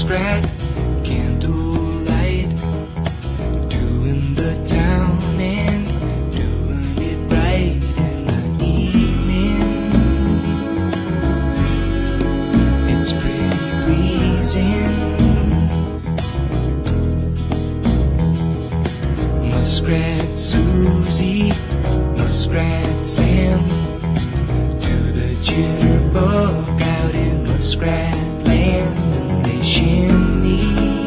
muskrat candlelight, doing the town and doing it right in the evening. It's pretty pleasing. Muskrat Susie, Muskrat Sam, do the jitterbug out in Muskrat Land, and they shimmy.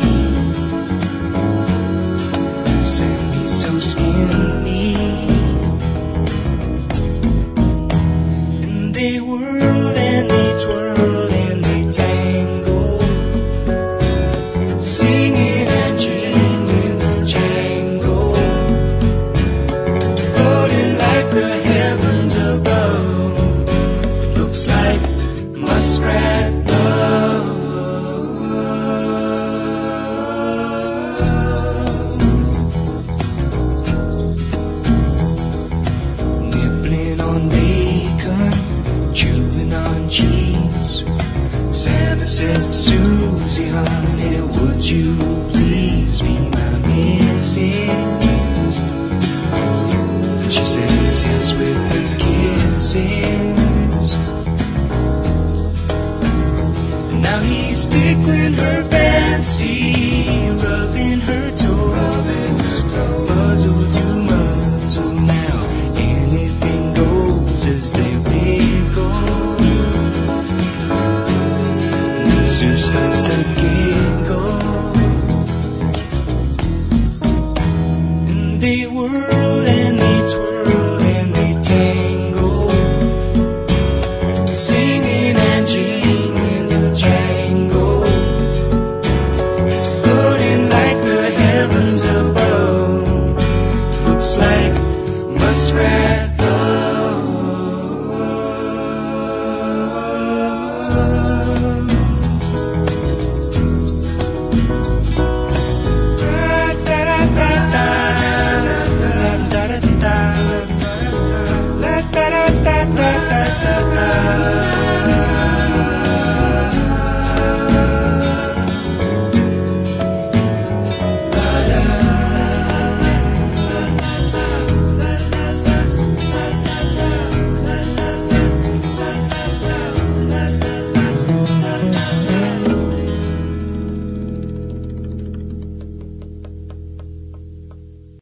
Sammy's so skinny, and they whirl and they twirl and they tangle, singing and jingling a jangle, floating like the heavens above. It looks like muskrat love. Nibbling on bacon, chewing on cheese. Santa says to Susie, honey, would you please be my missus? And she says yes with her kisses. And now he's tickling her fancy, rubbing her toes, muzzle to muzzle. Now anything goes as they wiggle. Mr. starts to giggle, and they were